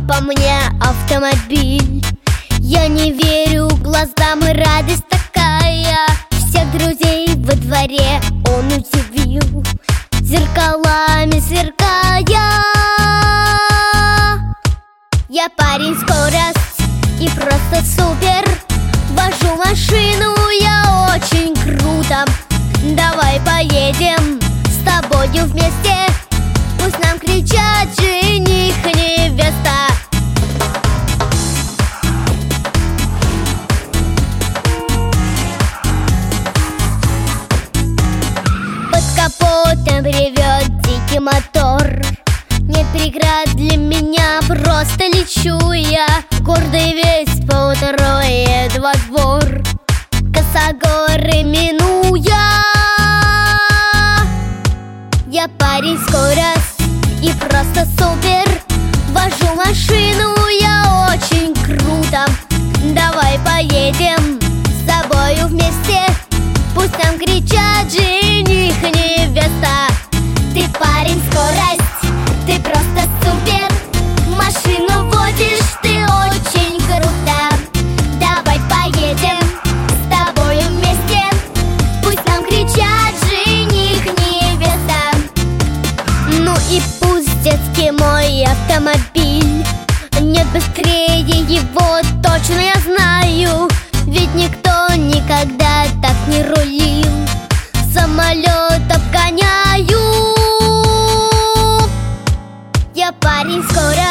по мне автомобиль. Я не верю глазам, и радость такая. Всех друзей во дворе он удивил, зеркалами сверкая. Я парень скорость и просто супер. Вожу машину я очень круто. Давай поедем с тобою вместе. Пусть нам кричат жених, невеста. Под капотом ревет дикий мотор. Нет преград для меня, просто лечу я. Гордый весь поутроет во двор, косогоры минуя. Я парень скорость и просто супер. Вожу машину я очень круто. Давай поедем с тобою вместе. Пусть нам кричат жених, невеста. Ты парень скорость, ты просто супер. Машину водишь ты очень круто. Давай поедем с тобою вместе. Пусть нам кричат жених, невеста. Ну и пусть детский мой автомобиль, нет быстрее его, точно я знаю. Ведь никто никогда так не рулил. Самолет обгоняю. Я парень скоро